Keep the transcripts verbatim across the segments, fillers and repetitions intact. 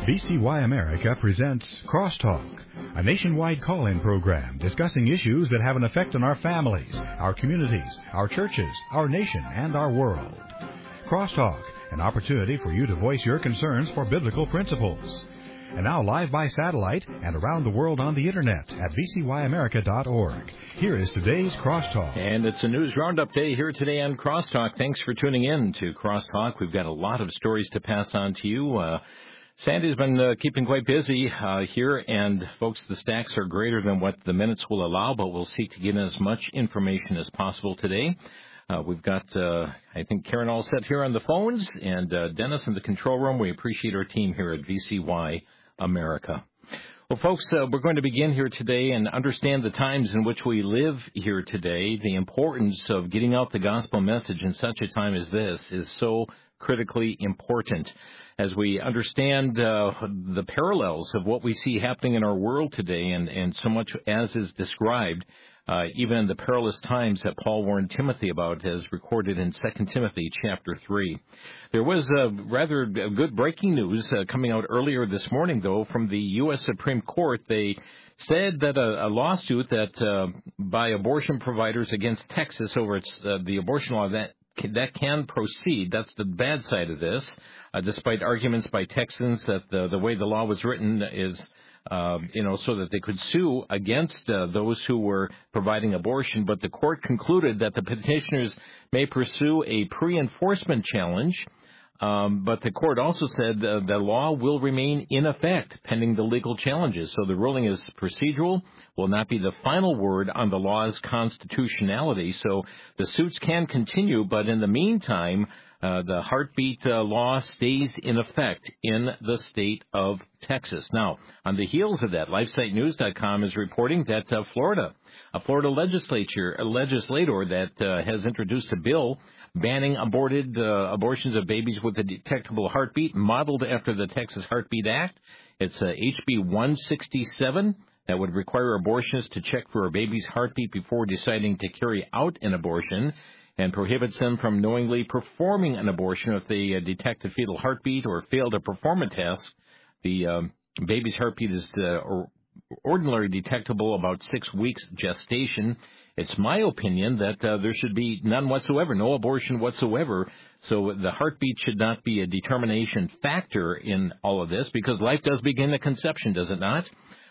V C Y America presents Crosstalk, a nationwide call-in program discussing issues that have an effect on our families, our communities, our churches, our nation, and our world. Crosstalk, an opportunity for you to voice your concerns for biblical principles. And now live by satellite and around the world on the Internet at v c y america dot org. Here is today's Crosstalk. And it's a news roundup day here today on Crosstalk. Thanks for tuning in to Crosstalk. We've got a lot of stories to pass on to you. Uh, Sandy's been uh, keeping quite busy uh, here, and folks, the stacks are greater than what the minutes will allow, but we'll seek to get in as much information as possible today. Uh, we've got, uh, I think, Karen all set here on the phones, and uh, Dennis in the control room. We appreciate our team here at V C Y America. Well, folks, uh, we're going to begin here today and understand the times in which we live here today. The importance of getting out the gospel message in such a time as this is so critically important. As we understand uh, the parallels of what we see happening in our world today, and, and so much as is described, uh, even in the perilous times that Paul warned Timothy about, as recorded in Second Timothy chapter three. There was uh, rather good breaking news uh, coming out earlier this morning, though, from the U S Supreme Court. They said that a, a lawsuit that uh, by abortion providers against Texas over its, uh, the abortion law, that that can proceed. That's the bad side of this, uh, despite arguments by Texans that the, the way the law was written is, uh, you know, so that they could sue against uh, those who were providing abortion. But the court concluded that the petitioners may pursue a pre-enforcement challenge. Um, but the court also said uh, the law will remain in effect pending the legal challenges. So the ruling is procedural, will not be the final word on the law's constitutionality. So the suits can continue, but in the meantime, uh, the heartbeat uh, law stays in effect in the state of Texas. Now, on the heels of that, LifeSite News dot com is reporting that uh, Florida, a Florida legislature, a legislator that uh, has introduced a bill banning aborted uh, abortions of babies with a detectable heartbeat, modeled after the Texas Heartbeat Act. It's uh, H B one sixty-seven that would require abortionists to check for a baby's heartbeat before deciding to carry out an abortion, and prohibits them from knowingly performing an abortion if they uh, detect a fetal heartbeat or fail to perform a test. The um, baby's heartbeat is uh, ordinarily detectable about six weeks gestation. It's my opinion that uh, there should be none whatsoever, no abortion whatsoever. So the heartbeat should not be a determination factor in all of this, because life does begin at conception, does it not?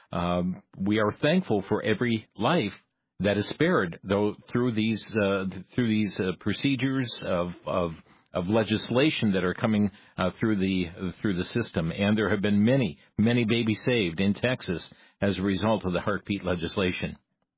Um, we are thankful for every life that is spared, though, through these uh, through these uh, procedures of, of of legislation that are coming uh, through the uh, through the system. And there have been many, many babies saved in Texas as a result of the heartbeat legislation.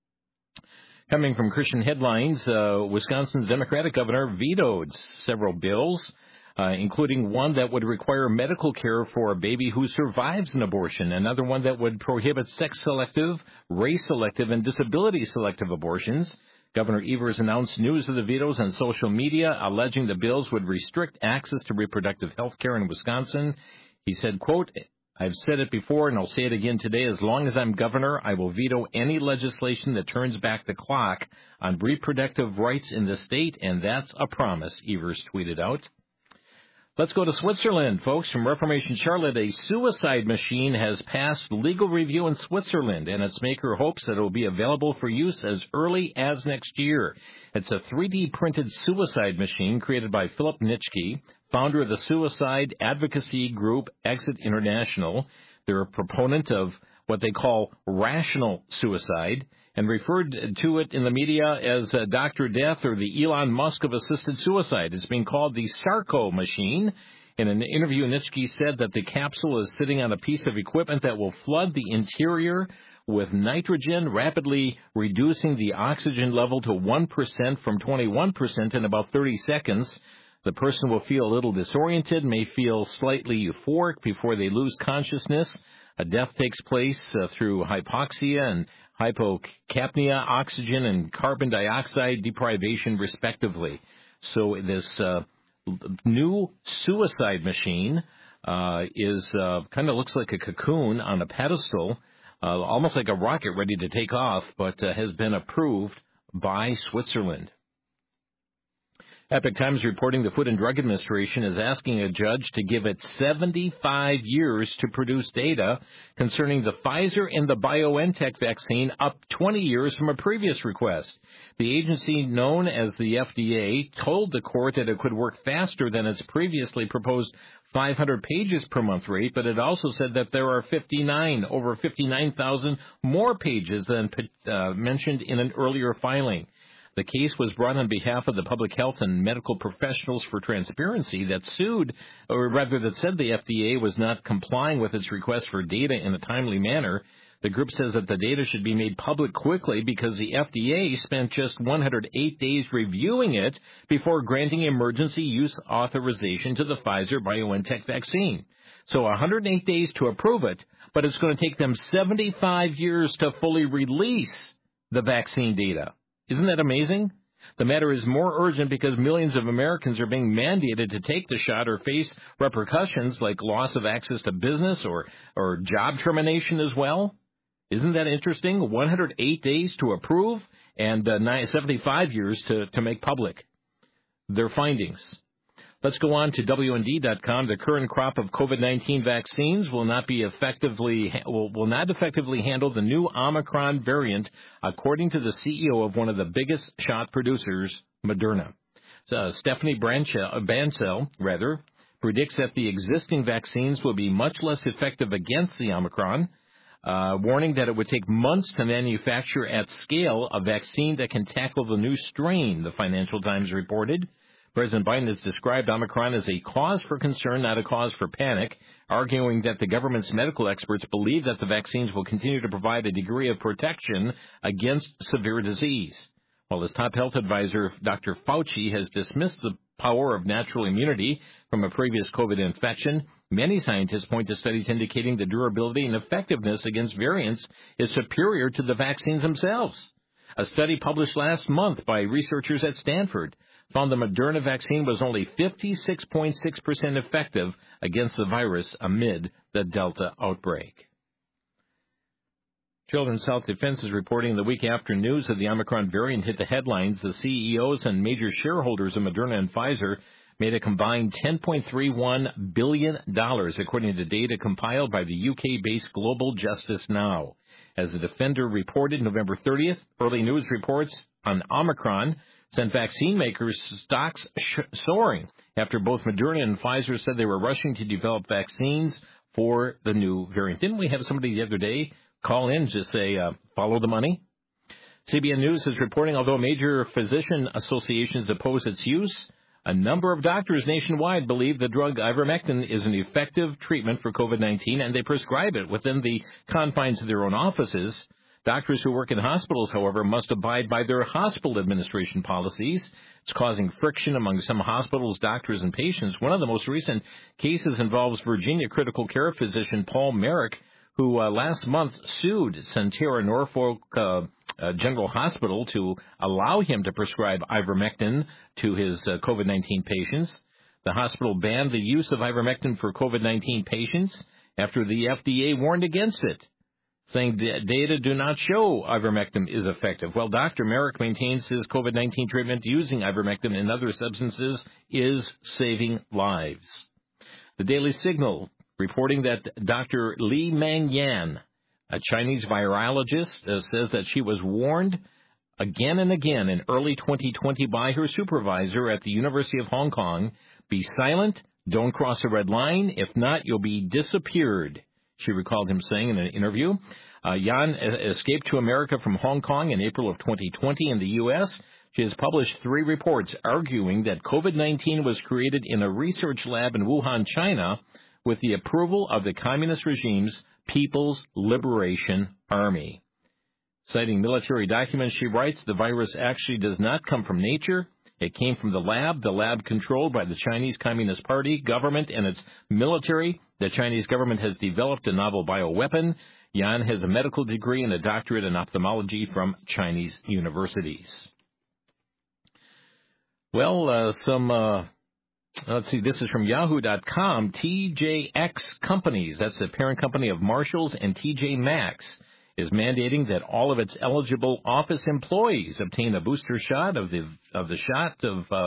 Coming from Christian Headlines, uh, Wisconsin's Democratic governor vetoed several bills, uh, including one that would require medical care for a baby who survives an abortion, another one that would prohibit sex-selective, race-selective, and disability-selective abortions. Governor Evers announced news of the vetoes on social media, alleging the bills would restrict access to reproductive health care in Wisconsin. He said, quote, "I've said it before, and I'll say it again today. As long as I'm governor, I will veto any legislation that turns back the clock on reproductive rights in the state, and that's a promise," Evers tweeted out. Let's go to Switzerland, folks. From Reformation Charlotte, a suicide machine has passed legal review in Switzerland, and its maker hopes that it will be available for use as early as next year. It's a three D printed suicide machine created by Philip Nitschke, founder of the suicide advocacy group Exit International. They're a proponent of what they call rational suicide, and referred to it in the media as uh, Doctor Death, or the Elon Musk of assisted suicide. It's being called the Sarco machine. In an interview, Nitschke said that the capsule is sitting on a piece of equipment that will flood the interior with nitrogen, rapidly reducing the oxygen level to one percent from twenty-one percent in about thirty seconds. The person will feel a little disoriented, may feel slightly euphoric before they lose consciousness. A death takes place uh, through hypoxia and hypocapnia, oxygen and carbon dioxide deprivation, respectively. So this uh, new suicide machine uh, is uh, kind of looks like a cocoon on a pedestal, uh, almost like a rocket ready to take off, but uh, has been approved by Switzerland. Epoch Times reporting the Food and Drug Administration is asking a judge to give it seventy-five years to produce data concerning the Pfizer and the BioNTech vaccine, up twenty years from a previous request. The agency, known as the F D A, told the court that it could work faster than its previously proposed five hundred pages per month rate, but it also said that there are fifty-nine, over fifty-nine thousand more pages than uh, mentioned in an earlier filing. The case was brought on behalf of the Public Health and Medical Professionals for Transparency that sued, or rather that said the F D A was not complying with its request for data in a timely manner. The group says that the data should be made public quickly because the F D A spent just one hundred eight days reviewing it before granting emergency use authorization to the Pfizer-BioNTech vaccine. So one hundred eight days to approve it, but it's going to take them seventy-five years to fully release the vaccine data. Isn't that amazing? The matter is more urgent because millions of Americans are being mandated to take the shot or face repercussions like loss of access to business or, or job termination as well. Isn't that interesting? one hundred eight days to approve and uh, seventy-five years to, to make public their findings. Let's go on to W N D dot com. The current crop of COVID nineteen vaccines will not be effectively will, will not effectively handle the new Omicron variant, according to the C E O of one of the biggest shot producers, Moderna. So, Stephanie Bancel, rather, predicts that the existing vaccines will be much less effective against the Omicron, uh, warning that it would take months to manufacture at scale a vaccine that can tackle the new strain, the Financial Times reported. President Biden has described Omicron as a cause for concern, not a cause for panic, arguing that the government's medical experts believe that the vaccines will continue to provide a degree of protection against severe disease. While his top health advisor, Doctor Fauci, has dismissed the power of natural immunity from a previous COVID infection, many scientists point to studies indicating the durability and effectiveness against variants is superior to the vaccines themselves. A study published last month by researchers at Stanford found the Moderna vaccine was only fifty-six point six percent effective against the virus amid the Delta outbreak. Children's Health Defense is reporting the week after news of the Omicron variant hit the headlines, the C E Os and major shareholders of Moderna and Pfizer made a combined ten point three one billion dollars, according to data compiled by the U K-based Global Justice Now. As the Defender reported November thirtieth, early news reports on Omicron sent vaccine makers' stocks sh- soaring after both Moderna and Pfizer said they were rushing to develop vaccines for the new variant. Didn't we have somebody the other day call in to say, uh, follow the money? C B N News is reporting, although major physician associations oppose its use, a number of doctors nationwide believe the drug ivermectin is an effective treatment for COVID nineteen, and they prescribe it within the confines of their own offices. Doctors who work in hospitals, however, must abide by their hospital administration policies. It's causing friction among some hospitals, doctors, and patients. One of the most recent cases involves Virginia critical care physician Paul Merrick, who uh, last month sued Sentara Norfolk uh, uh, General Hospital to allow him to prescribe ivermectin to his uh, COVID nineteen patients. The hospital banned the use of ivermectin for COVID nineteen patients after the F D A warned against it, saying the data do not show ivermectin is effective. Well, Doctor Merrick maintains his COVID nineteen treatment using ivermectin and other substances is saving lives. The Daily Signal reporting that Doctor Li Mengyan, a Chinese virologist, uh, says that she was warned again and again in early twenty twenty by her supervisor at the University of Hong Kong, be silent, don't cross a red line, if not, you'll be disappeared, she recalled him saying in an interview. Uh, Yan escaped to America from Hong Kong in April of twenty twenty in the U S. She has published three reports arguing that COVID nineteen was created in a research lab in Wuhan, China, with the approval of the communist regime's People's Liberation Army. Citing military documents, she writes, the virus actually does not come from nature. It came from the lab, the lab controlled by the Chinese Communist Party, government, and its military. The Chinese government has developed a novel bioweapon. Yan has a medical degree and a doctorate in ophthalmology from Chinese universities. Well, uh, some... Uh, Let's see, this is from Yahoo dot com. T J X Companies, that's the parent company of Marshalls and T J Maxx, is mandating that all of its eligible office employees obtain a booster shot of the of the shot of uh,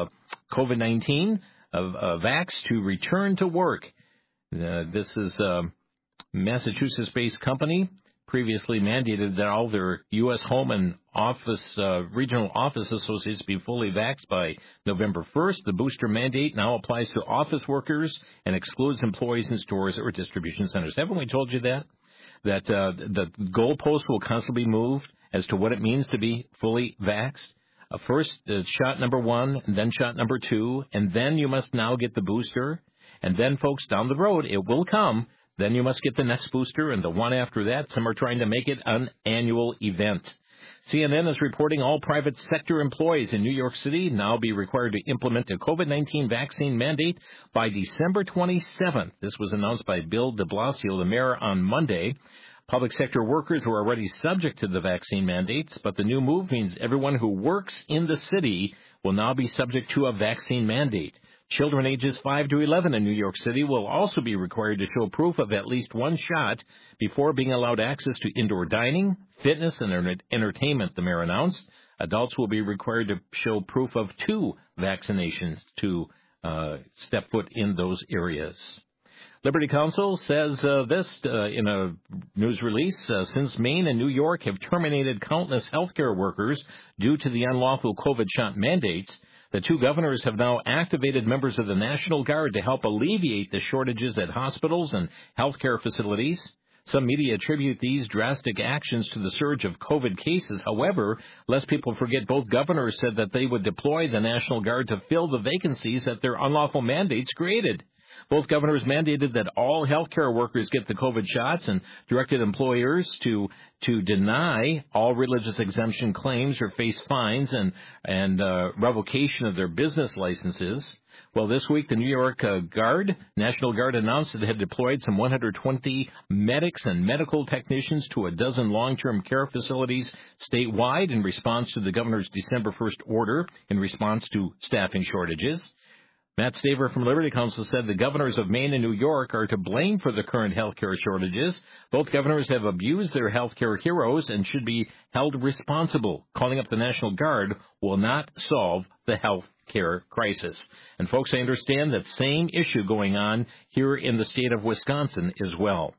COVID nineteen of uh, vax to return to work. Uh, this is a Massachusetts-based company. Previously mandated that all their U S home and office uh, regional office associates be fully vaxxed by November first. The booster mandate now applies to office workers and excludes employees in stores or distribution centers. Haven't we told you that? That uh, the goalposts will constantly be moved as to what it means to be fully vaxxed. Uh, first, uh, shot number one, and then shot number two, and then you must now get the booster. And then, folks, down the road, it will come. Then you must get the next booster and the one after that. Some are trying to make it an annual event. C N N is reporting all private sector employees in New York City now be required to implement a COVID nineteen vaccine mandate by December twenty-seventh. This was announced by Bill de Blasio, the mayor, on Monday. Public sector workers were already subject to the vaccine mandates, but the new move means everyone who works in the city will now be subject to a vaccine mandate. Children ages five to eleven in New York City will also be required to show proof of at least one shot before being allowed access to indoor dining, fitness, and entertainment, the mayor announced. Adults will be required to show proof of two vaccinations to uh, step foot in those areas. Liberty Counsel says uh, this uh, in a news release. Uh, since Maine and New York have terminated countless healthcare workers due to the unlawful COVID shot mandates, the two governors have now activated members of the National Guard to help alleviate the shortages at hospitals and healthcare facilities. Some media attribute these drastic actions to the surge of COVID cases. However, lest people forget, both governors said that they would deploy the National Guard to fill the vacancies that their unlawful mandates created. Both governors mandated that all healthcare workers get the COVID shots and directed employers to to deny all religious exemption claims or face fines and and uh, revocation of their business licenses. Well, this week, the New York uh, Guard, National Guard, announced that it had deployed some one hundred twenty medics and medical technicians to a dozen long-term care facilities statewide in response to the governor's December first order in response to staffing shortages. Matt Staver from Liberty Counsel said the governors of Maine and New York are to blame for the current health care shortages. Both governors have abused their health care heroes and should be held responsible. Calling up the National Guard will not solve the health care crisis. And, folks, I understand that same issue going on here in the state of Wisconsin as well.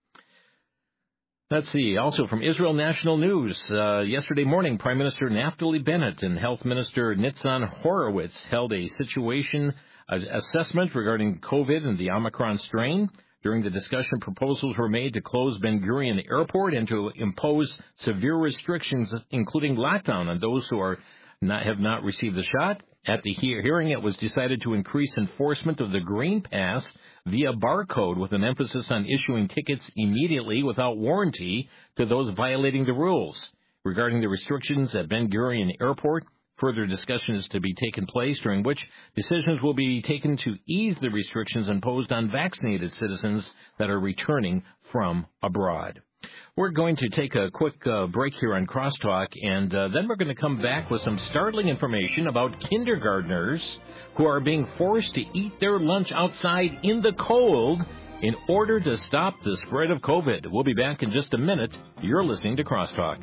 Let's see. Also from Israel National News, uh, yesterday morning, Prime Minister Naftali Bennett and Health Minister Nitzan Horowitz held a situation uh, assessment regarding COVID and the Omicron strain. During the discussion, proposals were made to close Ben Gurion Airport and to impose severe restrictions, including lockdown on those who are not, have not received the shot. At the he- hearing, it was decided to increase enforcement of the Green Pass via barcode with an emphasis on issuing tickets immediately without warranty to those violating the rules. Regarding the restrictions at Ben Gurion Airport, further discussion is to be taken place during which decisions will be taken to ease the restrictions imposed on vaccinated citizens that are returning from abroad. We're going to take a quick uh, break here on Crosstalk, and uh, then we're going to come back with some startling information about kindergartners who are being forced to eat their lunch outside in the cold in order to stop the spread of COVID. We'll be back in just a minute. You're listening to Crosstalk.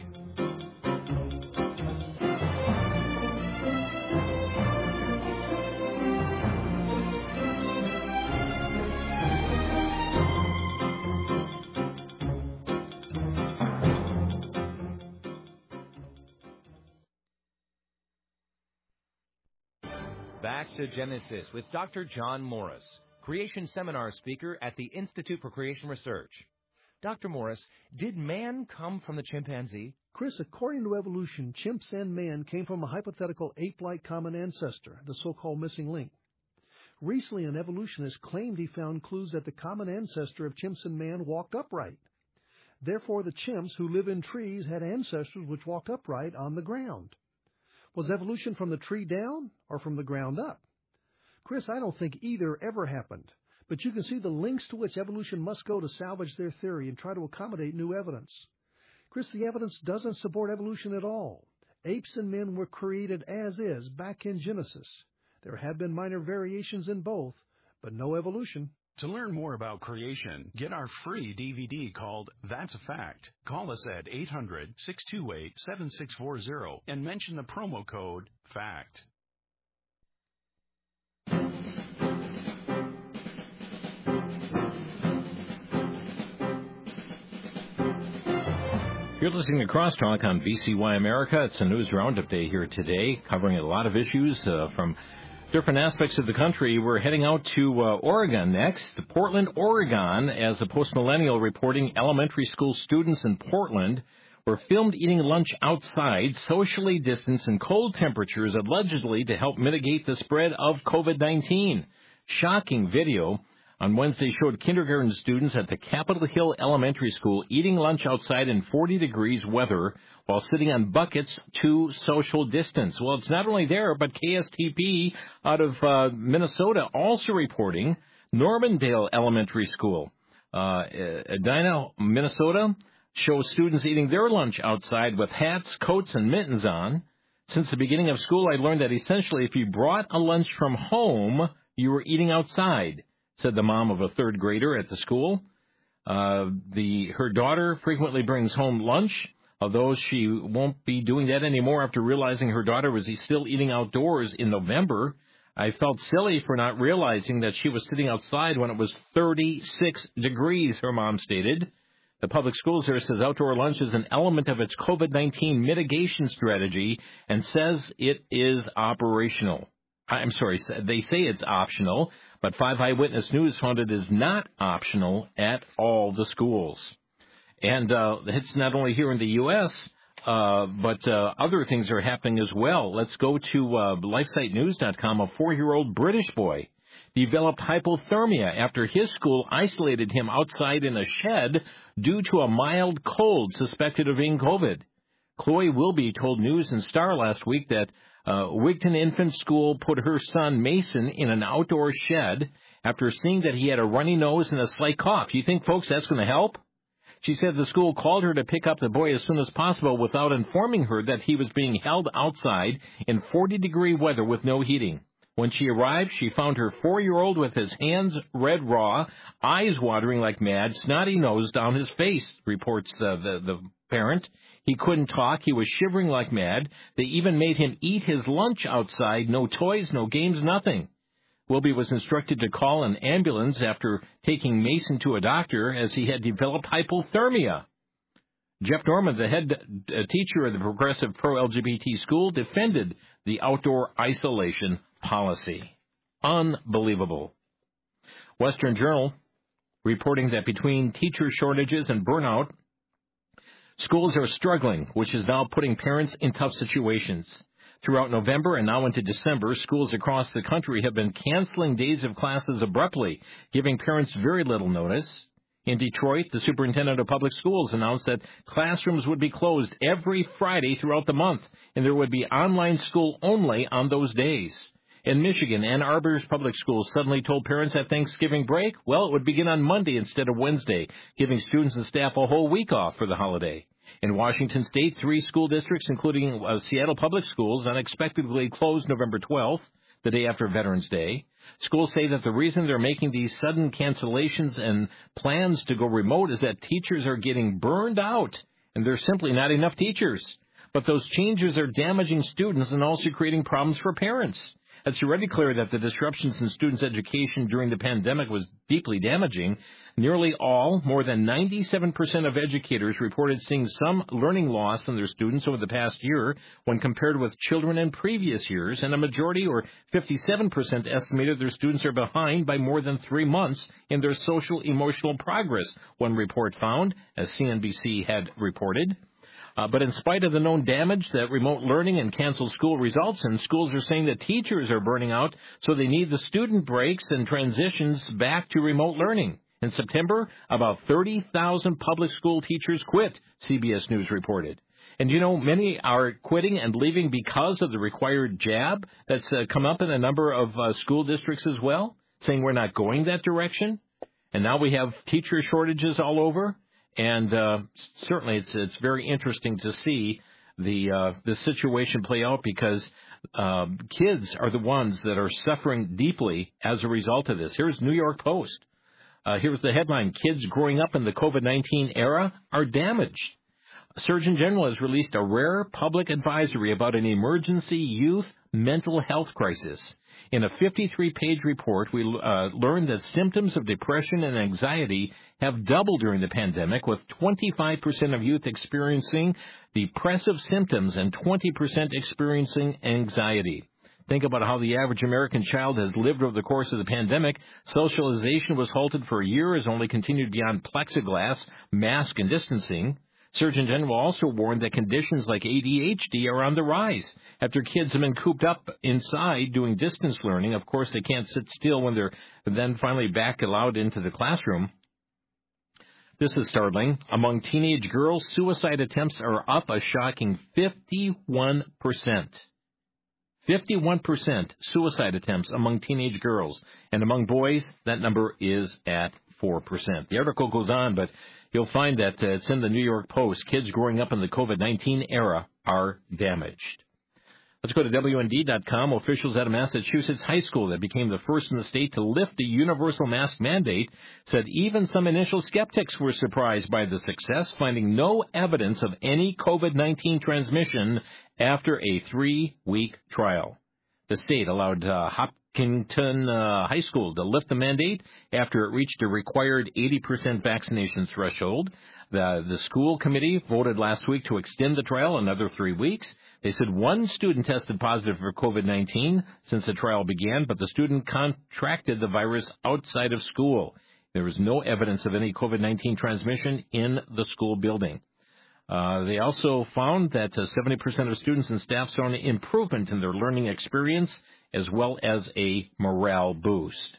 Back to Genesis with Doctor John Morris, Creation Seminar speaker at the Institute for Creation Research. Doctor Morris, did man come from the chimpanzee? Chris, according to evolution, chimps and man came from a hypothetical ape-like common ancestor, the so-called missing link. Recently, an evolutionist claimed he found clues that the common ancestor of chimps and man walked upright. Therefore, the chimps who live in trees had ancestors which walked upright on the ground. Was evolution from the tree down or from the ground up? Chris, I don't think either ever happened, but you can see the lengths to which evolution must go to salvage their theory and try to accommodate new evidence. Chris, the evidence doesn't support evolution at all. Apes and men were created as is back in Genesis. There have been minor variations in both, but no evolution. To learn more about creation, get our free D V D called That's a Fact. Call us at eight hundred, six two eight, seven six four zero and mention the promo code FACT. You're listening to Crosstalk on V C Y America. It's a news roundup day here today, covering a lot of issues uh, from different aspects of the country. We're heading out to uh, Oregon next, Portland, Oregon, as the Post-Millennial reporting elementary school students in Portland were filmed eating lunch outside, socially distanced in cold temperatures, allegedly to help mitigate the spread of COVID nineteen. Shocking video on Wednesday showed kindergarten students at the Capitol Hill Elementary School eating lunch outside in forty degrees weather while sitting on buckets to social distance. Well, it's not only there, but K S T P out of uh, Minnesota also reporting Normandale Elementary School. Uh, Edina, Minnesota, shows students eating their lunch outside with hats, coats, and mittens on. Since the beginning of school, I learned that essentially if you brought a lunch from home, you were eating outside, said the mom of a third grader at the school. Uh, the her daughter frequently brings home lunch, although she won't be doing that anymore after realizing her daughter was still eating outdoors in November. I felt silly for not realizing that she was sitting outside when it was thirty-six degrees, her mom stated. The public schools there says outdoor lunch is an element of its COVID nineteen mitigation strategy and says it is operational. I'm sorry, they say it's optional, but Five Eyewitness News found it is not optional at all the schools. And uh, it's not only here in the U S, uh, but uh, other things are happening as well. Let's go to uh, LifeSite News dot com. A four-year-old British boy developed hypothermia after his school isolated him outside in a shed due to a mild cold suspected of being COVID. Chloe Wilby told News and Star last week that uh, Wigton Infant School put her son Mason in an outdoor shed after seeing that he had a runny nose and a slight cough. You think, folks, that's going to help? She said the school called her to pick up the boy as soon as possible without informing her that he was being held outside in forty-degree weather with no heating. When she arrived, she found her four-year-old with his hands red raw, eyes watering like mad, snotty nose down his face, reports uh, the, the parent. He couldn't talk. He was shivering like mad. They even made him eat his lunch outside. No toys, no games, nothing. Wilby was instructed to call an ambulance after taking Mason to a doctor as he had developed hypothermia. Jeff Norman, the head uh, teacher of the Progressive Pro-L G B T school, defended the outdoor isolation policy. Unbelievable. Western Journal reporting that between teacher shortages and burnout, schools are struggling, which is now putting parents in tough situations. Throughout November and now into December, schools across the country have been canceling days of classes abruptly, giving parents very little notice. In Detroit, the superintendent of public schools announced that classrooms would be closed every Friday throughout the month, and there would be online school only on those days. In Michigan, Ann Arbor's public schools suddenly told parents that Thanksgiving break, well, it would begin on Monday instead of Wednesday, giving students and staff a whole week off for the holiday. In Washington State, three school districts, including uh, Seattle Public Schools, unexpectedly closed November twelfth, the day after Veterans Day. Schools say that the reason they're making these sudden cancellations and plans to go remote is that teachers are getting burned out, and there's simply not enough teachers. But those changes are damaging students and also creating problems for parents. It's already clear that the disruptions in students' education during the pandemic was deeply damaging. Nearly all, more than ninety-seven percent of educators reported seeing some learning loss in their students over the past year when compared with children in previous years, and a majority, or fifty-seven percent, estimated their students are behind by more than three months in their social emotional progress, one report found, as C N B C had reported. Uh, but in spite of the known damage that remote learning and canceled school results in, schools are saying that teachers are burning out, so they need the student breaks and transitions back to remote learning. In September, about thirty thousand public school teachers quit, C B S News reported. And, you know, many are quitting and leaving because of the required jab that's uh, come up in a number of uh, school districts as well, saying we're not going that direction. And now we have teacher shortages all over. And uh, certainly it's it's very interesting to see the uh, the situation play out because uh, kids are the ones that are suffering deeply as a result of this. Here's New York Post. Uh, here's the headline: Kids growing up in the COVID nineteen era are damaged. Surgeon General has released a rare public advisory about an emergency youth mental health crisis. In a fifty-three page report, we uh, learned that symptoms of depression and anxiety have doubled during the pandemic, with twenty-five percent of youth experiencing depressive symptoms and twenty percent experiencing anxiety. Think about how the average American child has lived over the course of the pandemic. Socialization was halted for a year, has only continued beyond plexiglass, mask, and distancing. Surgeon General also warned that conditions like A D H D are on the rise. After kids have been cooped up inside doing distance learning, of course they can't sit still when they're then finally back allowed into the classroom. This is startling. Among teenage girls, suicide attempts are up a shocking fifty-one percent. fifty-one percent suicide attempts among teenage girls. And among boys, that number is at four percent. The article goes on, but you'll find that uh, it's in the New York Post. Kids growing up in the COVID nineteen era are damaged. Let's go to W N D dot com. Officials at a Massachusetts high school that became the first in the state to lift the universal mask mandate said even some initial skeptics were surprised by the success, finding no evidence of any COVID nineteen transmission after a three-week trial. The state allowed uh, Hopkinton uh, High School to lift the mandate after it reached a required eighty percent vaccination threshold. The, the school committee voted last week to extend the trial another three weeks. They said one student tested positive for COVID nineteen since the trial began, but the student contracted the virus outside of school. There was no evidence of any COVID nineteen transmission in the school building. Uh, they also found that uh, seventy percent of students and staff saw an improvement in their learning experience as well as a morale boost.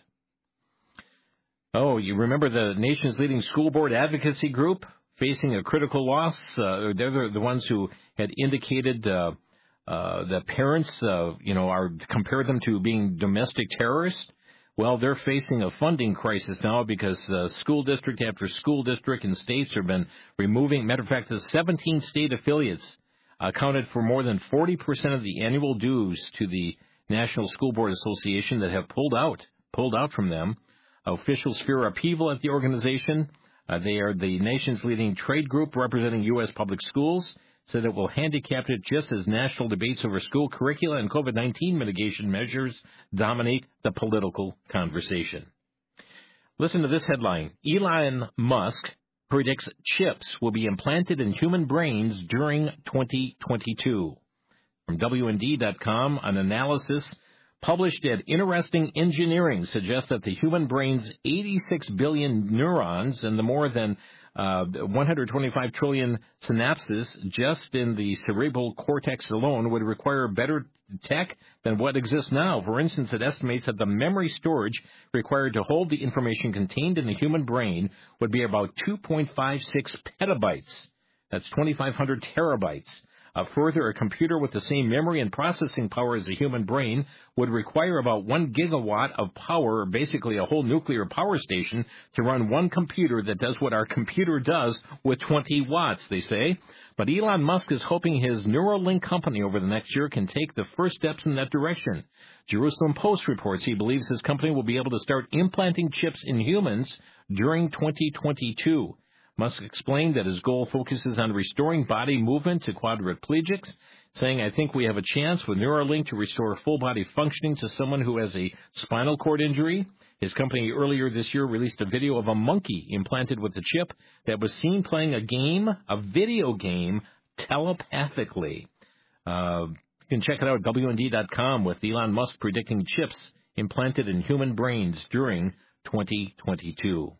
Oh, you remember the nation's leading school board advocacy group facing a critical loss? Uh, they're the, the ones who had indicated uh, uh, that parents, uh, you know, are compare them to being domestic terrorists. Well, they're facing a funding crisis now because uh, school district after school district and states have been removing. Matter of fact, the seventeen state affiliates accounted for more than forty percent of the annual dues to the National School Board Association that have pulled out, pulled out from them. Officials fear upheaval at the organization. Uh, they are the nation's leading trade group representing U S public schools. Said it will handicap it just as national debates over school curricula and COVID nineteen mitigation measures dominate the political conversation. Listen to this headline. Elon Musk predicts chips will be implanted in human brains during twenty twenty-two. From W N D dot com, an analysis published at Interesting Engineering suggests that the human brain's eighty-six billion neurons and the more than uh, one hundred twenty-five trillion synapses just in the cerebral cortex alone would require better tech than what exists now. For instance, it estimates that the memory storage required to hold the information contained in the human brain would be about two point five six petabytes. That's twenty-five hundred terabytes. Uh, further, a computer with the same memory and processing power as a human brain would require about one gigawatt of power, basically a whole nuclear power station, to run one computer that does what our computer does with twenty watts, they say. But Elon Musk is hoping his Neuralink company over the next year can take the first steps in that direction. Jerusalem Post reports he believes his company will be able to start implanting chips in humans during twenty twenty-two. Musk explained that his goal focuses on restoring body movement to quadriplegics, saying, I think we have a chance with Neuralink to restore full body functioning to someone who has a spinal cord injury. His company earlier this year released a video of a monkey implanted with the chip that was seen playing a game, a video game, telepathically. Uh, you can check it out at W N D dot com with Elon Musk predicting chips implanted in human brains during twenty twenty-two.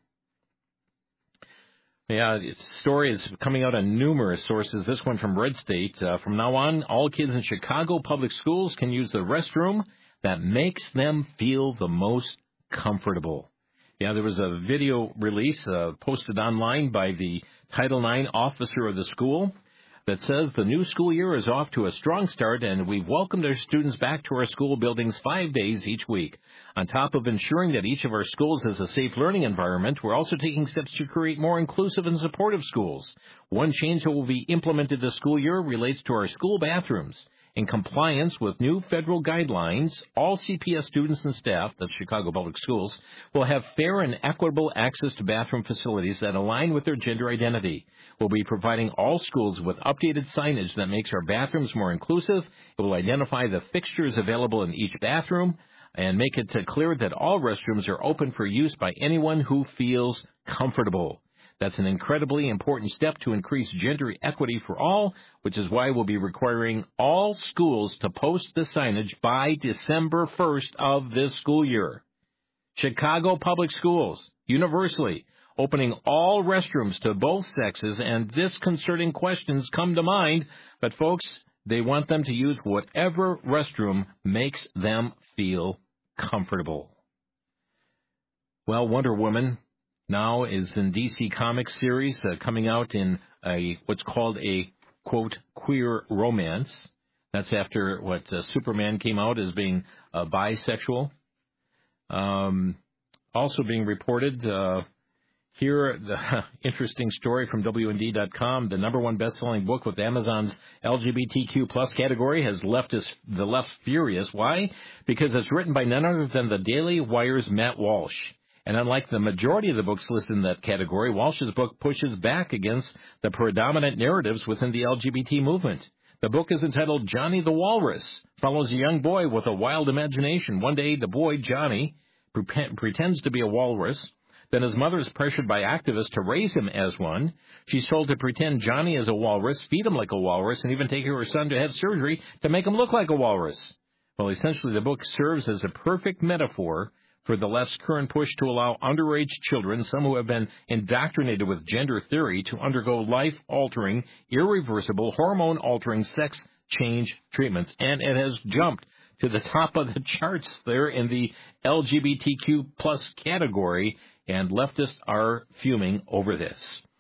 Yeah, the story is coming out on numerous sources. This one from Red State. Uh, from now on, all kids in Chicago public schools can use the restroom that makes them feel the most comfortable. Yeah, there was a video release uh, posted online by the Title nine officer of the school that says the new school year is off to a strong start, and we've welcomed our students back to our school buildings five days each week. On top of ensuring that each of our schools has a safe learning environment, we're also taking steps to create more inclusive and supportive schools. One change that will be implemented this school year relates to our school bathrooms. In compliance with new federal guidelines, all C P S students and staff, that's Chicago Public Schools, will have fair and equitable access to bathroom facilities that align with their gender identity. We'll be providing all schools with updated signage that makes our bathrooms more inclusive. It will identify the fixtures available in each bathroom. and make it uh, clear that all restrooms are open for use by anyone who feels comfortable. That's an incredibly important step to increase gender equity for all, which is why we'll be requiring all schools to post the signage by December first of this school year. Chicago Public Schools, universally, opening all restrooms to both sexes, and disconcerting questions come to mind, but folks, they want them to use whatever restroom makes them feel comfortable. Well, Wonder Woman now is in D C Comics series, uh, coming out in a what's called a, quote, queer romance. That's after what uh, Superman came out as being uh, bisexual. Um, also being reported uh, here, the interesting story from W N D dot com, the number one best-selling book with Amazon's L G B T Q plus category has left us, the left furious. Why? Because it's written by none other than the Daily Wire's Matt Walsh. And unlike the majority of the books listed in that category, Walsh's book pushes back against the predominant narratives within the L G B T movement. The book is entitled Johnny the Walrus, follows a young boy with a wild imagination. One day, the boy, Johnny, pre- pretends to be a walrus. Then his mother is pressured by activists to raise him as one. She's told to pretend Johnny is a walrus, feed him like a walrus, and even take her son to have surgery to make him look like a walrus. Well, essentially, the book serves as a perfect metaphor for the left's current push to allow underage children, some who have been indoctrinated with gender theory, to undergo life-altering, irreversible, hormone-altering sex change treatments. And it has jumped to the top of the charts there in the L G B T Q plus category, and leftists are fuming over this.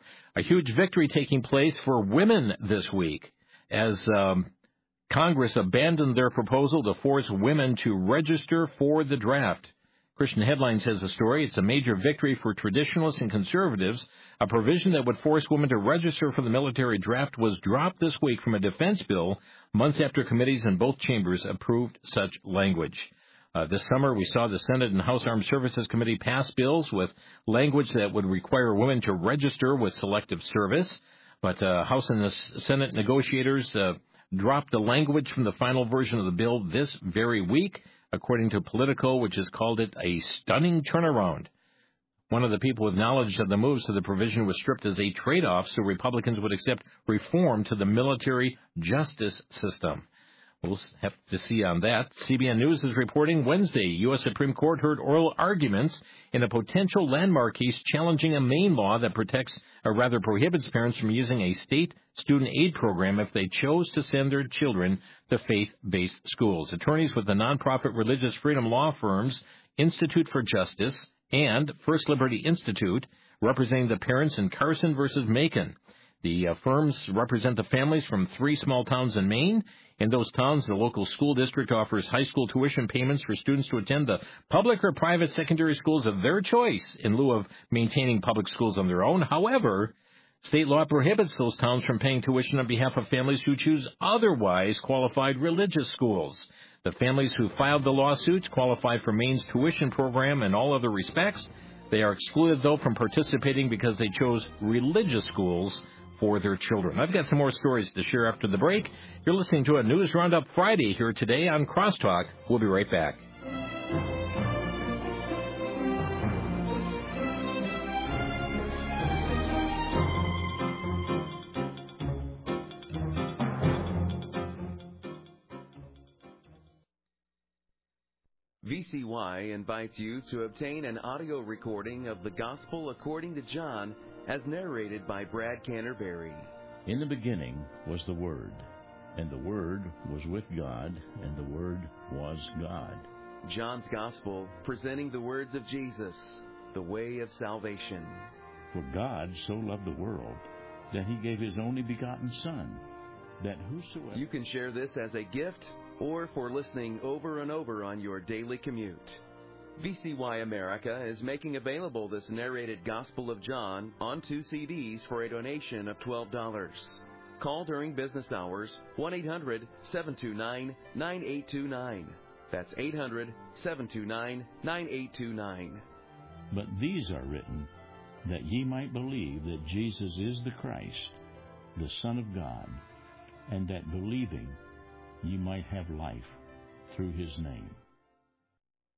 A huge victory taking place for women this week as um, Congress abandoned their proposal to force women to register for the draft. Christian Headlines has a story. It's a major victory for traditionalists and conservatives. A provision that would force women to register for the military draft was dropped this week from a defense bill months after committees in both chambers approved such language. Uh, this summer, we saw the Senate and House Armed Services Committee pass bills with language that would require women to register with selective service. But uh, House and the Senate negotiators uh, dropped the language from the final version of the bill this very week, according to Politico, which has called it a stunning turnaround. One of the people with knowledge of the moves to the provision was stripped as a trade-off so Republicans would accept reform to the military justice system. We'll have to see on that. C B N News is reporting Wednesday, U S Supreme Court heard oral arguments in a potential landmark case challenging a Maine law that protects, or rather prohibits parents from using a state student aid program if they chose to send their children to faith-based schools. Attorneys with the nonprofit religious freedom law firms Institute for Justice and First Liberty Institute, representing the parents in Carson versus Macon. The uh, firms represent the families from three small towns in Maine. In those towns, the local school district offers high school tuition payments for students to attend the public or private secondary schools of their choice in lieu of maintaining public schools on their own. However, state law prohibits those towns from paying tuition on behalf of families who choose otherwise qualified religious schools. The families who filed the lawsuits qualify for Maine's tuition program in all other respects. They are excluded, though, from participating because they chose religious schools for their children. I've got some more stories to share after the break. You're listening to a News Roundup Friday here today on Crosstalk. We'll be right back. V C Y invites you to obtain an audio recording of the Gospel according to John as narrated by Brad Canterbury. In the beginning was the Word, and the Word was with God, and the Word was God. John's Gospel, presenting the words of Jesus, the way of salvation. For God so loved the world that he gave his only begotten Son, that whosoever... You can share this as a gift or for listening over and over on your daily commute. V C Y America is making available this narrated Gospel of John on two C Ds for a donation of twelve dollars. Call during business hours, one eight hundred, seven two nine, nine eight two nine. That's eight hundred, seven two nine, nine eight two nine. But these are written that ye might believe that Jesus is the Christ, the Son of God, and that believing ye might have life through his name.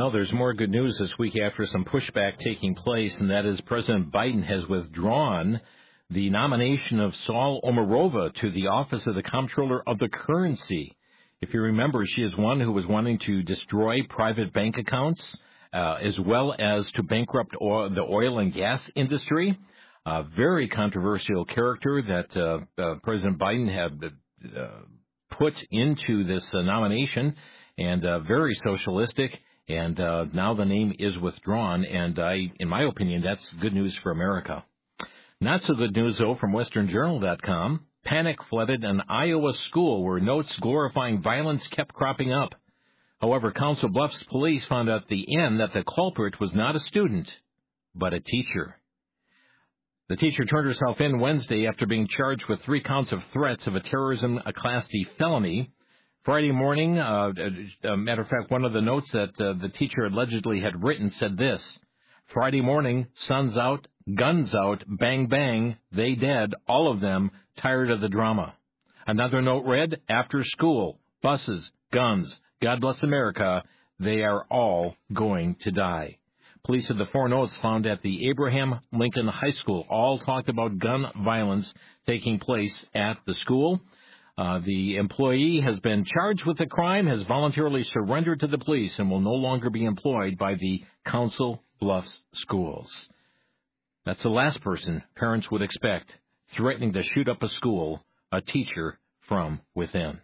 Well, there's more good news this week after some pushback taking place, and that is President Biden has withdrawn the nomination of Saule Omarova to the office of the Comptroller of the Currency. If you remember, she is one who was wanting to destroy private bank accounts, uh, as well as to bankrupt oil, the oil and gas industry. A very controversial character that uh, uh, President Biden had uh, put into this uh, nomination, and uh, very socialistic. And uh, now the name is withdrawn, and I, in my opinion, that's good news for America. Not so good news, though, from Western Journal dot com. Panic flooded an Iowa school where notes glorifying violence kept cropping up. However, Council Bluffs police found at the end that the culprit was not a student, but a teacher. The teacher turned herself in Wednesday after being charged with three counts of threats of a terrorism a Class D felony. Friday morning, uh, a matter of fact, one of the notes that uh, the teacher allegedly had written said this: Friday morning, sun's out, guns out, bang, bang, they dead, all of them, tired of the drama. Another note read, after school, buses, guns, God bless America, they are all going to die. Police said the four notes found at the Abraham Lincoln High School all talked about gun violence taking place at the school. Uh, the employee has been charged with the crime, has voluntarily surrendered to the police, and will no longer be employed by the Council Bluffs schools. That's the last person parents would expect, threatening to shoot up a school, a teacher from within.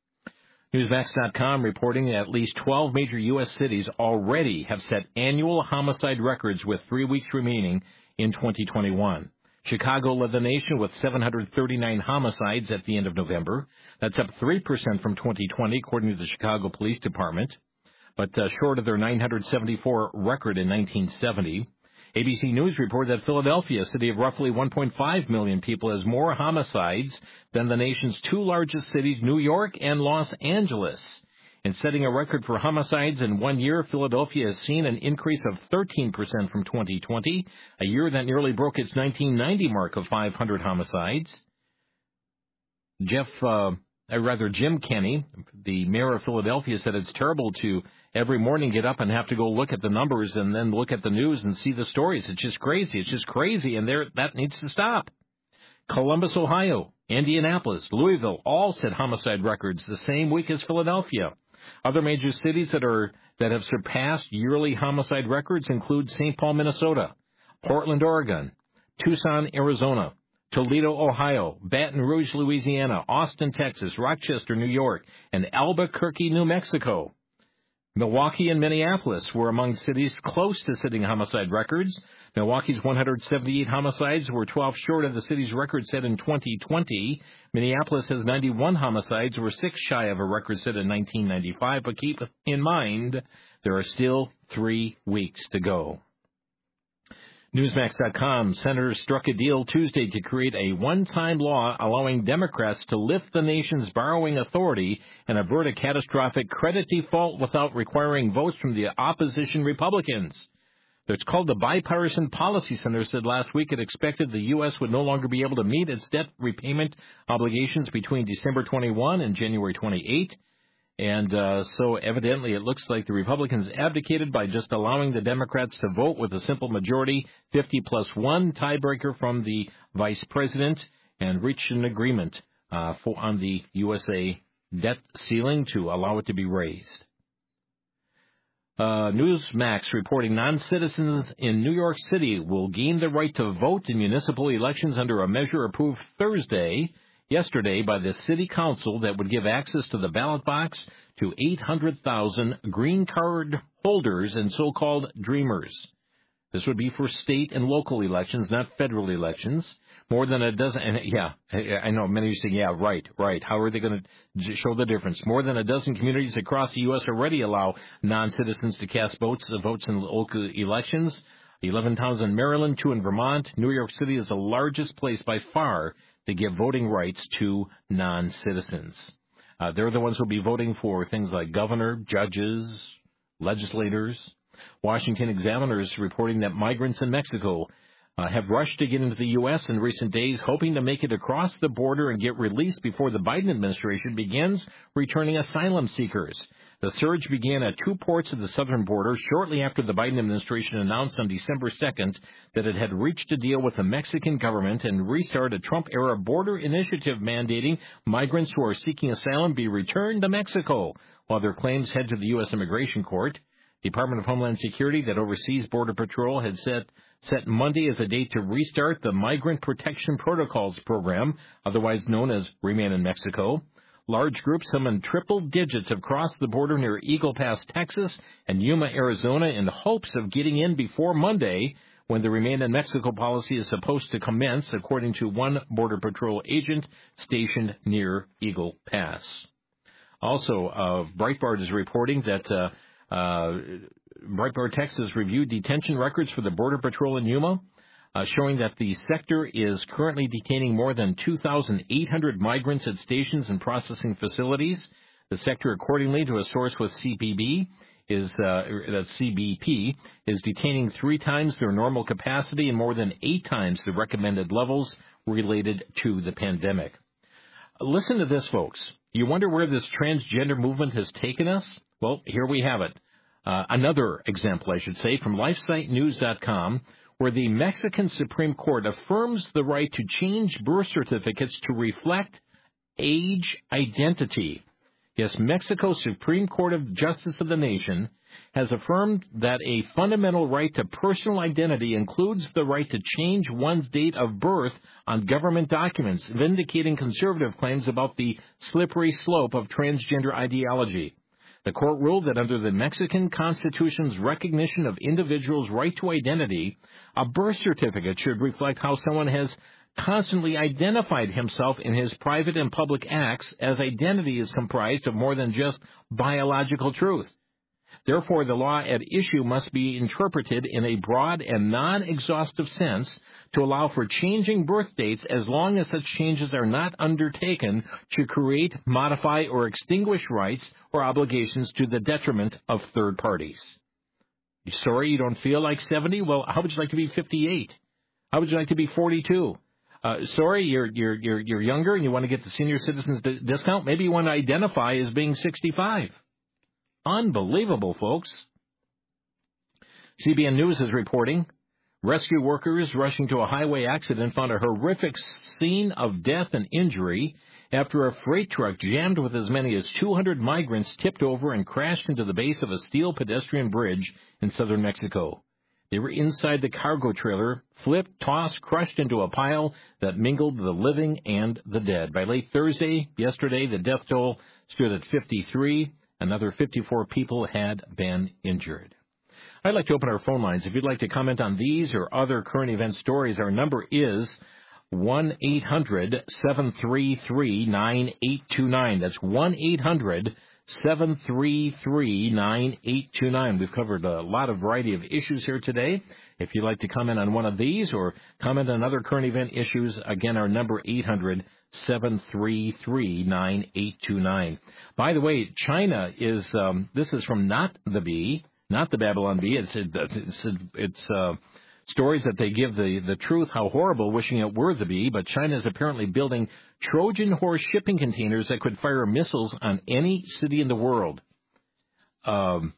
Newsmax dot com reporting that at least twelve major U S cities already have set annual homicide records with three weeks remaining in twenty twenty-one. Chicago led the nation with seven hundred thirty-nine homicides at the end of November. That's up three percent from twenty twenty, according to the Chicago Police Department, but uh, short of their nine hundred seventy-four record in nineteen seventy. A B C News reports that Philadelphia, a city of roughly one point five million people, has more homicides than the nation's two largest cities, New York and Los Angeles. In setting a record for homicides in one year, Philadelphia has seen an increase of thirteen percent from twenty twenty, a year that nearly broke its nineteen ninety mark of five hundred homicides. Jeff, uh, or rather Jim Kenney, the mayor of Philadelphia, said it's terrible to every morning get up and have to go look at the numbers and then look at the news and see the stories. It's just crazy. It's just crazy, and there that needs to stop. Columbus, Ohio, Indianapolis, Louisville all set homicide records the same week as Philadelphia. Other major cities that are that have surpassed yearly homicide records include Saint Paul, Minnesota, Portland, Oregon, Tucson, Arizona, Toledo, Ohio, Baton Rouge, Louisiana, Austin, Texas, Rochester, New York, and Albuquerque, New Mexico. Milwaukee and Minneapolis were among cities close to setting homicide records. Milwaukee's one hundred seventy-eight homicides were twelve short of the city's record set in twenty twenty. Minneapolis has ninety-one homicides, were six shy of a record set in nineteen ninety-five, but keep in mind there are still three weeks to go. Newsmax dot com, senators struck a deal Tuesday to create a one-time law allowing Democrats to lift the nation's borrowing authority and avert a catastrophic credit default without requiring votes from the opposition Republicans. It's called the Bipartisan Policy Center said last week it expected the U S would no longer be able to meet its debt repayment obligations between December twenty-first and January twenty-eighth. And uh, so evidently it looks like the Republicans abdicated by just allowing the Democrats to vote with a simple majority, fifty plus one tiebreaker from the vice president, and reached an agreement uh, for, on the U S A debt ceiling to allow it to be raised. Uh, Newsmax reporting non-citizens in New York City will gain the right to vote in municipal elections under a measure approved Thursday. Yesterday by the City Council that would give access to the ballot box to eight hundred thousand green card holders and so-called dreamers. This would be for state and local elections, not federal elections. More than a dozen, and yeah, I know many of you say, yeah, right, right. How are they going to show the difference? More than a dozen communities across the U S already allow non-citizens to cast votes, votes in local elections. eleven towns in Maryland, two in Vermont. New York City is the largest place by far to give voting rights to non-citizens. Uh, they're the ones who will be voting for things like governor, judges, legislators. Washington Examiners reporting that migrants in Mexico uh, have rushed to get into the U S in recent days, hoping to make it across the border and get released before the Biden administration begins returning asylum seekers. The surge began at two ports of the southern border shortly after the Biden administration announced on December second that it had reached a deal with the Mexican government and restarted a Trump-era border initiative mandating migrants who are seeking asylum be returned to Mexico while their claims head to the U S Immigration Court. The Department of Homeland Security that oversees Border Patrol had set, set Monday as a date to restart the Migrant Protection Protocols program, otherwise known as Remain in Mexico. Large groups, some in triple digits, have crossed the border near Eagle Pass, Texas, and Yuma, Arizona, in hopes of getting in before Monday, when the Remain in Mexico policy is supposed to commence, according to one Border Patrol agent stationed near Eagle Pass. Also, uh, Breitbart is reporting that uh, uh, Breitbart Texas reviewed detention records for the Border Patrol in Yuma, Uh, showing that the sector is currently detaining more than two thousand eight hundred migrants at stations and processing facilities. The sector, accordingly to a source with C P B, is uh, that C B P is detaining three times their normal capacity and more than eight times the recommended levels related to the pandemic. Listen to this, folks. You wonder where this transgender movement has taken us? Well, here we have it. Uh, another example, I should say, from LifeSite News dot com, where the Mexican Supreme Court affirms the right to change birth certificates to reflect age identity. Yes, Mexico's Supreme Court of Justice of the nation has affirmed that a fundamental right to personal identity includes the right to change one's date of birth on government documents, vindicating conservative claims about the slippery slope of transgender ideology. The court ruled that under the Mexican Constitution's recognition of individuals' right to identity, a birth certificate should reflect how someone has constantly identified himself in his private and public acts, as identity is comprised of more than just biological truth. Therefore, the law at issue must be interpreted in a broad and non-exhaustive sense to allow for changing birth dates as long as such changes are not undertaken to create, modify, or extinguish rights or obligations to the detriment of third parties. You sorry you don't feel like seventy? Well, how would you like to be fifty-eight? How would you like to be forty-two? Uh, sorry, you're, you're, you're, you're younger and you want to get the senior citizens d- discount? Maybe you want to identify as being sixty-five. Unbelievable, folks. C B N News is reporting rescue workers rushing to a highway accident found a horrific scene of death and injury after a freight truck jammed with as many as two hundred migrants tipped over and crashed into the base of a steel pedestrian bridge in southern Mexico. They were inside the cargo trailer, flipped, tossed, crushed into a pile that mingled the living and the dead. By late Thursday, yesterday, the death toll stood at fifty-three. Another fifty-four people had been injured. I'd like to open our phone lines. If you'd like to comment on these or other current event stories, our number is one eight hundred seven three three nine eight two nine. That's one eight hundred seven three three nine eight two nine. We've covered a lot of variety of issues here today. If you'd like to comment on one of these or comment on other current event issues, again, our number eight hundred seven three three nine eight two nine. By the way, China is, um, this is from Not the Bee, not the Babylon Bee. It's, it's, it's uh, stories that they give the, the truth, how horrible, wishing it were the bee, but China is apparently building Trojan horse shipping containers that could fire missiles on any city in the world. Um,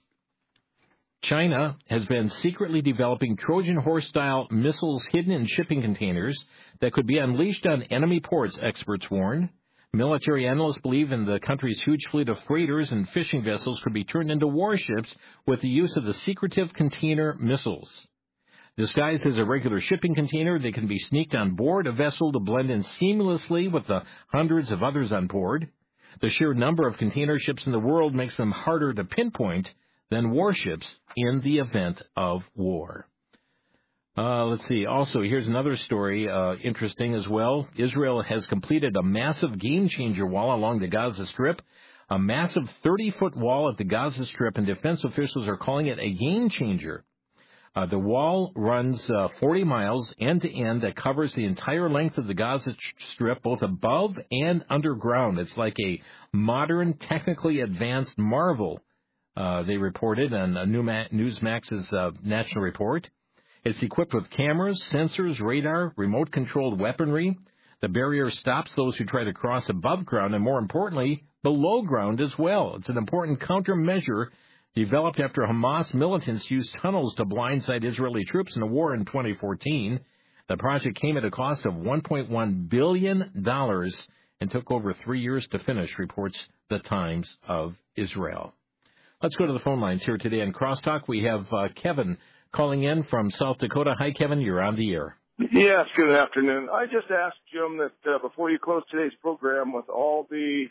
China has been secretly developing Trojan horse-style missiles hidden in shipping containers that could be unleashed on enemy ports, experts warn. Military analysts believe in the country's huge fleet of freighters and fishing vessels could be turned into warships with the use of the secretive container missiles. Disguised as a regular shipping container, they can be sneaked on board a vessel to blend in seamlessly with the hundreds of others on board. The sheer number of container ships in the world makes them harder to pinpoint than warships in the event of war. Uh, let's see. Also, here's another story, uh, interesting as well. Israel has completed a massive game-changer wall along the Gaza Strip, a massive thirty-foot wall at the Gaza Strip, and defense officials are calling it a game-changer. Uh, the wall runs uh, forty miles end-to-end that covers the entire length of the Gaza Strip, both above and underground. It's like a modern, technically advanced marvel, uh, they reported on uh, Newsmax's uh, national report. It's equipped with cameras, sensors, radar, remote-controlled weaponry. The barrier stops those who try to cross above ground, and more importantly, the low ground as well. It's an important countermeasure developed after Hamas militants used tunnels to blindside Israeli troops in a war in twenty fourteen. The project came at a cost of one point one billion dollars and took over three years to finish, reports the Times of Israel. Let's go to the phone lines here today on Crosstalk. We have uh, Kevin calling in from South Dakota. Hi, Kevin. You're on the air. Yes, good afternoon. I just asked Jim that uh, before you close today's program with all the,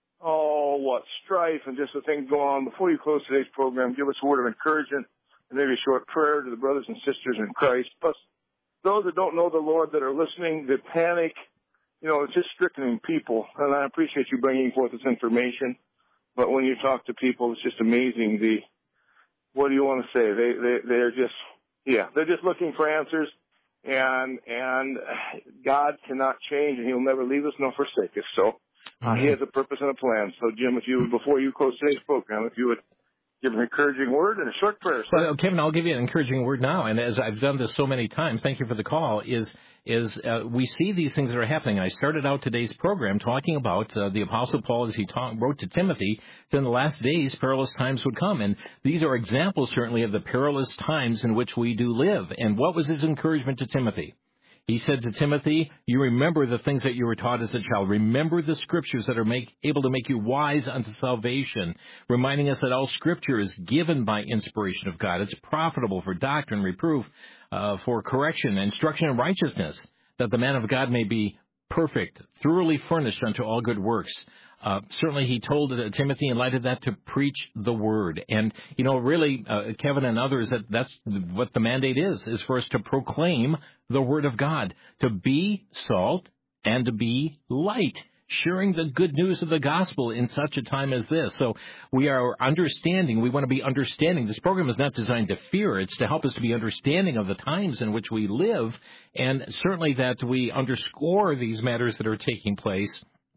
oh, what, strife and just the things going on, before you close today's program, give us a word of encouragement and maybe a short prayer to the brothers and sisters in Christ. Plus, those that don't know the Lord that are listening, that panic, you know, it's just stricken people. And I appreciate you bringing forth this information. But when you talk to people, it's just amazing. The, what do you want to say? They, they, they're just, yeah, they're just looking for answers. And, and God cannot change, and He'll never leave us nor forsake us. So uh, He has a purpose and a plan. So, Jim, if you, before you close today's program, if you would give an encouraging word and a short prayer. Well, Kevin, I'll give you an encouraging word now. And as I've done this so many times, thank you for the call, is is uh, we see these things that are happening. I started out today's program talking about uh, the Apostle Paul as he ta- wrote to Timothy that in the last days perilous times would come. And these are examples, certainly, of the perilous times in which we do live. And what was his encouragement to Timothy? He said to Timothy, you remember the things that you were taught as a child. Remember the scriptures that are make, able to make you wise unto salvation, reminding us that all scripture is given by inspiration of God. It's profitable for doctrine, reproof, uh, for correction, instruction in righteousness, that the man of God may be perfect, thoroughly furnished unto all good works. Uh, certainly he told uh, Timothy in light of that to preach the word. And, you know, really, uh, Kevin and others, that that's what the mandate is, is for us to proclaim the word of God, to be salt and to be light, sharing the good news of the gospel in such a time as this. So we are understanding, we want to be understanding. This program is not designed to fear, it's to help us to be understanding of the times in which we live, and certainly that we underscore these matters that are taking place.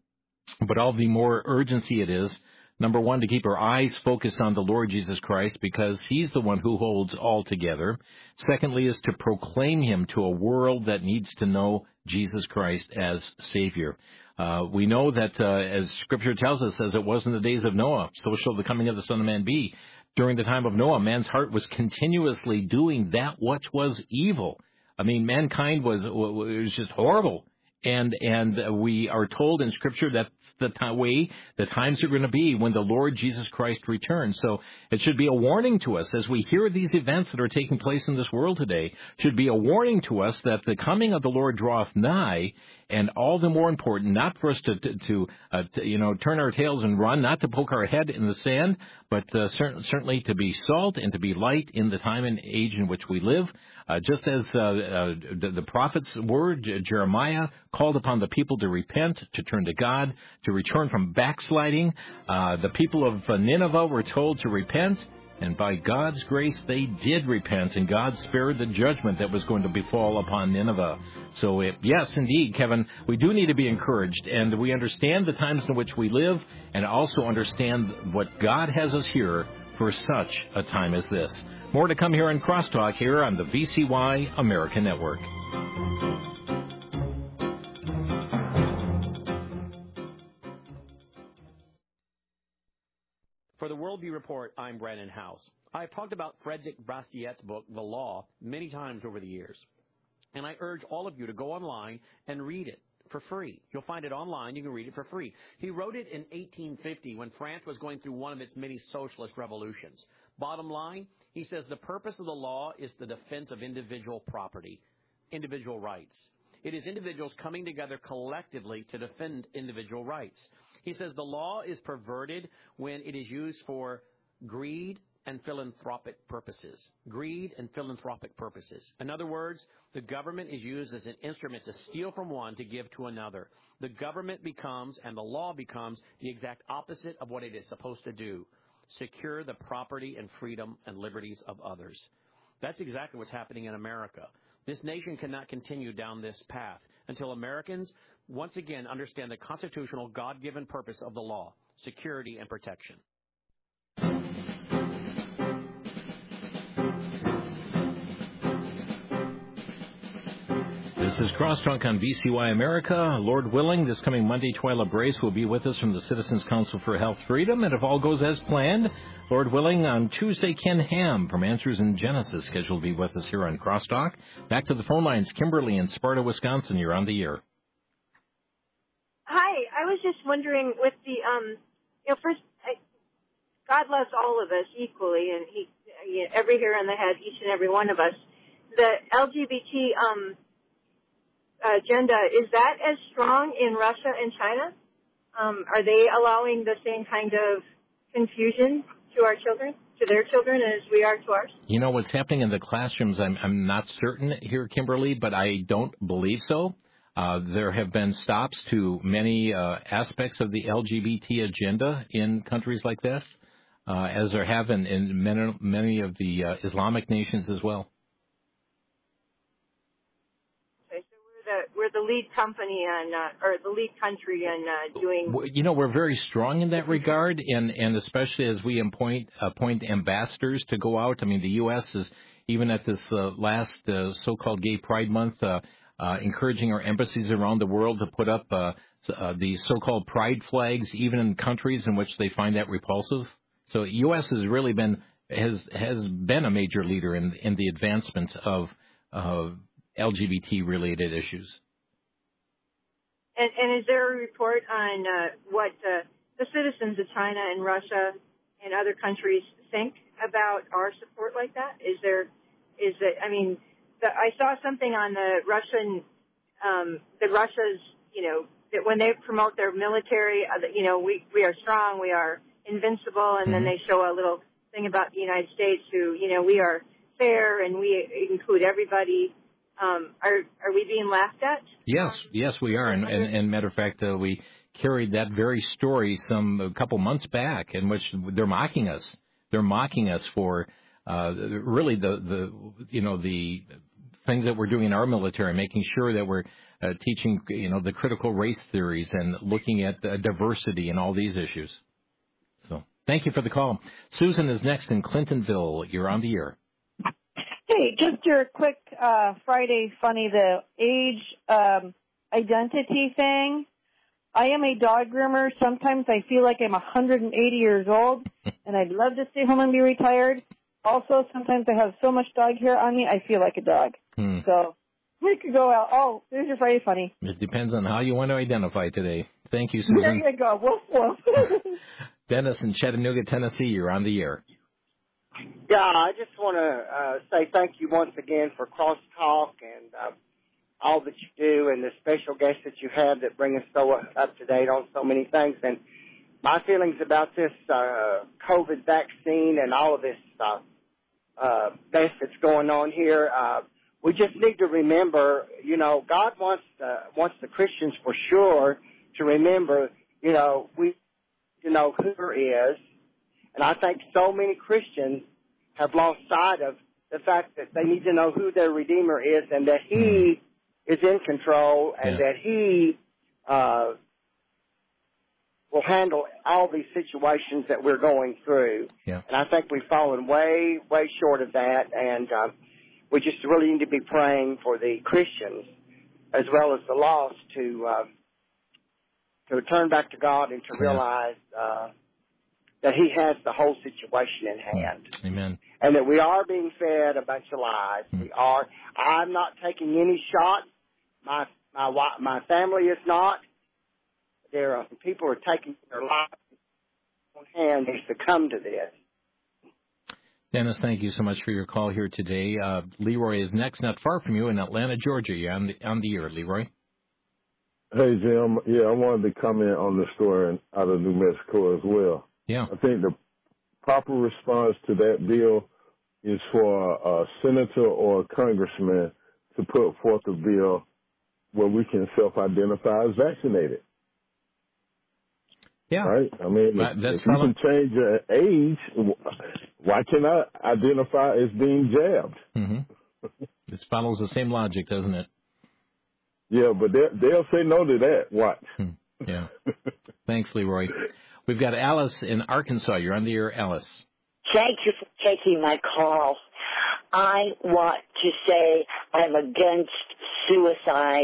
But all the more urgency it is, number one, to keep our eyes focused on the Lord Jesus Christ because He's the one who holds all together. Secondly is to proclaim Him to a world that needs to know Jesus Christ as Savior. Uh, we know that, uh, as Scripture tells us, as it was in the days of Noah, so shall the coming of the Son of Man be. During the time of Noah, man's heart was continuously doing that which was evil. I mean, mankind was, it was just horrible. And and we are told in Scripture that the t- way the times are going to be when the Lord Jesus Christ returns. So it should be a warning to us as we hear these events that are taking place in this world today, should be a warning to us that the coming of the Lord draweth nigh, and all the more important, not for us to, to, to, uh, to you know, turn our tails and run, not to poke our head in the sand, but uh, cer- certainly to be salt and to be light in the time and age in which we live. Uh, just as uh, uh, the, the prophet's word, Jeremiah, called upon the people to repent, to turn to God, to return from backsliding. Uh, the people of Nineveh were told to repent, and by God's grace they did repent, and God spared the judgment that was going to befall upon Nineveh. So, it, yes, indeed, Kevin, we do need to be encouraged, and we understand the times in which we live, and also understand what God has us here for such a time as this. More to come here on Crosstalk here on the V C Y American Network. For the Worldview Report, I'm Brandon House. I've talked about Frederick Bastiat's book, The Law, many times over the years. And I urge all of you to go online and read it for free. You'll find it online. You can read it for free. He wrote it in eighteen fifty when France was going through one of its many socialist revolutions. Bottom line, he says the purpose of the law is the defense of individual property, individual rights. It is individuals coming together collectively to defend individual rights. He says the law is perverted when it is used for greed and philanthropic purposes. Greed and philanthropic purposes. In other words, the government is used as an instrument to steal from one to give to another. The government becomes, and the law becomes, the exact opposite of what it is supposed to do. Secure the property and freedom and liberties of others. That's exactly what's happening in America. This nation cannot continue down this path until Americans once again understand the constitutional God-given purpose of the law, security and protection. This is Crosstalk on V C Y America. Lord willing, this coming Monday, Twyla Brace will be with us from the Citizens Council for Health Freedom. And if all goes as planned, Lord willing, on Tuesday, Ken Ham from Answers in Genesis scheduled to be with us here on Crosstalk. Back to the phone lines. Kimberly in Sparta, Wisconsin. You're on the air. Hi. I was just wondering with the, um, you know, first, I, God loves all of us equally, and he, you know, every hair on the head, each and every one of us. The L G B T um, agenda, is that as strong in Russia and China? Um, are they allowing the same kind of confusion to our children, to their children, as we are to ours? You know, what's happening in the classrooms, I'm, I'm not certain here, Kimberly, but I don't believe so. Uh, there have been stops to many uh, aspects of the L G B T agenda in countries like this, uh, as there have in, in many, many of the uh, Islamic nations as well. We're the lead company on, uh, or the lead country in uh, doing. You know, we're very strong in that regard, and, and especially as we appoint appoint ambassadors to go out. I mean, the U S is even at this uh, last uh, so-called Gay Pride Month, uh, uh, encouraging our embassies around the world to put up uh, uh, the so-called pride flags, even in countries in which they find that repulsive. So, U S has really been has has been a major leader in in the advancement of uh, L G B T-related issues. And, and is there a report on uh, what uh, the citizens of China and Russia and other countries think about our support like that? Is there, is it, I mean, the, I saw something on the Russian, um, the Russia's, you know, that when they promote their military, uh, you know, we, we are strong, we are invincible, and mm-hmm. then they show a little thing about the United States who, you know, we are fair and we include everybody. Um, are are we being laughed at? Yes, yes, we are. And, and, and matter of fact, uh, we carried that very story some a couple months back, in which they're mocking us. They're mocking us for uh, really the, the you know the things that we're doing in our military, making sure that we're uh, teaching you know the critical race theories and looking at uh, diversity and all these issues. So, thank you for the call. Susan is next in Clintonville. You're on the air. Hey, just your quick uh, Friday funny, the age um, identity thing. I am a dog groomer. Sometimes I feel like I'm one hundred eighty years old, and I'd love to stay home and be retired. Also, sometimes I have so much dog hair on me, I feel like a dog. Hmm. So we could go out. Oh, there's your Friday funny. It depends on how you want to identify today. Thank you, Susan. There you go. Woof, woof. Dennis in Chattanooga, Tennessee, you're on the air. Yeah, I just want to uh, say thank you once again for Crosstalk and uh, all that you do and the special guests that you have that bring us so up to date on so many things. And my feelings about this uh, COVID vaccine and all of this uh, uh, mess that's going on here, uh, we just need to remember, you know, God wants uh, wants the Christians for sure to remember, you know, we, you know, who there is. And I think so many Christians have lost sight of the fact that they need to know who their Redeemer is and that He is in control and yeah. that He uh, will handle all these situations that we're going through. Yeah. And I think we've fallen way, way short of that. And uh, we just really need to be praying for the Christians as well as the lost to uh, to turn back to God and to yeah. realize uh, that He has the whole situation in hand. Amen. And that we are being fed a bunch of lies. Mm. We are. I'm not taking any shots. My my my family is not. There are people who are taking their lives on hand to succumb to this. Dennis, thank you so much for your call here today. Uh, Leroy is next, not far from you in Atlanta, Georgia. You're on the, on the air, Leroy. Hey, Jim. Yeah, I wanted to comment on the story out of New Mexico as well. Yeah. I think the proper response to that bill is for a senator or a congressman to put forth a bill where we can self-identify as vaccinated. Yeah. Right? I mean, that, if, that's if you can change your age, why can't I identify as being jabbed? Mm-hmm. It follows the same logic, doesn't it? Yeah, but they'll say no to that. Watch. Hmm. Yeah. Thanks, Leroy. We've got Alice in Arkansas. You're on the air, Alice. Thank you for taking my call. I want to say I'm against suicide.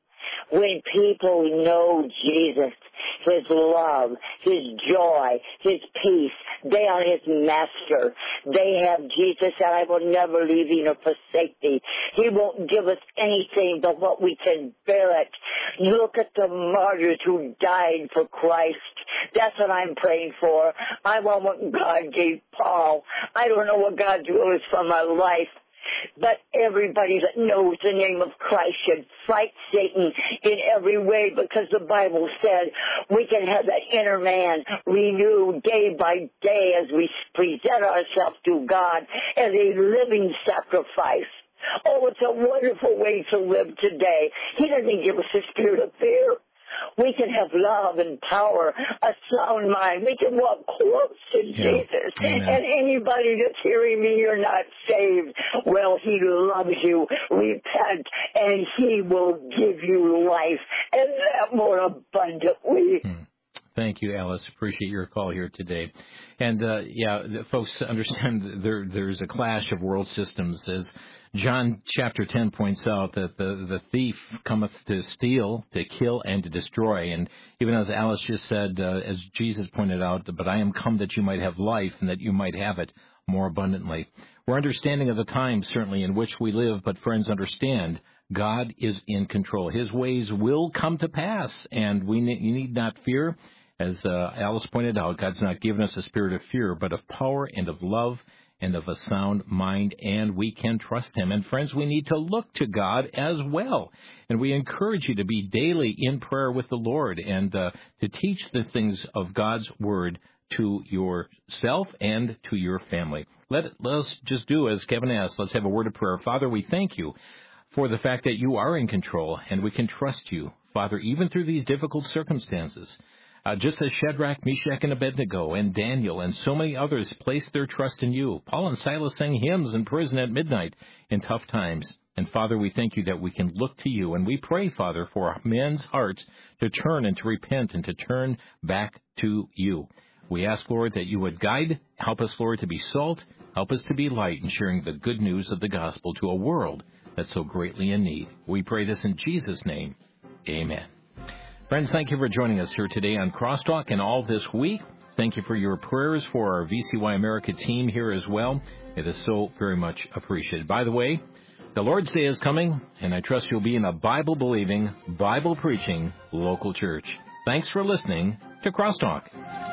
When people know Jesus, His love, His joy, His peace, they are His master. They have Jesus, and I will never leave you nor forsake thee. He won't give us anything but what we can bear it. Look at the martyrs who died for Christ. That's what I'm praying for. I want what God gave Paul. I don't know what God's will is for my life. But everybody that knows the name of Christ should fight Satan in every way, because the Bible said we can have that inner man renewed day by day as we present ourselves to God as a living sacrifice. Oh, it's a wonderful way to live today. He doesn't give us a spirit of fear. We can have love and power, a sound mind. We can walk close to yeah. Jesus. Amen. And anybody that's hearing me, you're not saved. Well, He loves you. Repent, and He will give you life, and that more abundantly. Hmm. Thank you, Alice. Appreciate your call here today. And, uh, yeah, the folks understand there there's a clash of world systems. As John chapter ten points out, that the, the thief cometh to steal, to kill, and to destroy. And even as Alice just said, uh, as Jesus pointed out, but I am come that you might have life and that you might have it more abundantly. We're understanding of the times, certainly, in which we live, but friends, understand God is in control. His ways will come to pass, and we ne- you need not fear. As uh, Alice pointed out, God's not given us a spirit of fear, but of power and of love and of a sound mind, and we can trust Him. And friends, we need to look to God as well. And we encourage you to be daily in prayer with the Lord and uh, to teach the things of God's Word to yourself and to your family. Let, let us just do as Kevin asked. Let's have a word of prayer. Father, we thank you for the fact that you are in control, and we can trust you, Father, even through these difficult circumstances. Uh, just as Shadrach, Meshach, and Abednego, and Daniel, and so many others placed their trust in you. Paul and Silas sang hymns in prison at midnight in tough times. And, Father, we thank you that we can look to you. And we pray, Father, for men's hearts to turn and to repent and to turn back to you. We ask, Lord, that you would guide. Help us, Lord, to be salt. Help us to be light in sharing the good news of the gospel to a world that's so greatly in need. We pray this in Jesus' name. Amen. Friends, thank you for joining us here today on Crosstalk and all this week. Thank you for your prayers for our V C Y America team here as well. It is so very much appreciated. By the way, the Lord's Day is coming, and I trust you'll be in a Bible-believing, Bible-preaching local church. Thanks for listening to Crosstalk.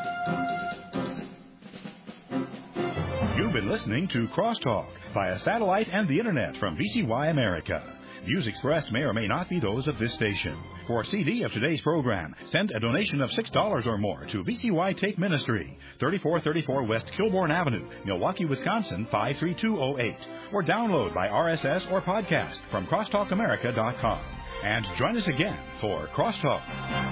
You've been listening to Crosstalk via satellite and the Internet from V C Y America. Views expressed may or may not be those of this station. For a C D of today's program, send a donation of six dollars or more to V C Y Take Ministry, thirty-four thirty-four West Kilbourne Avenue, Milwaukee, Wisconsin, five three two zero eight. Or download by R S S or podcast from crosstalk america dot com. And join us again for Crosstalk.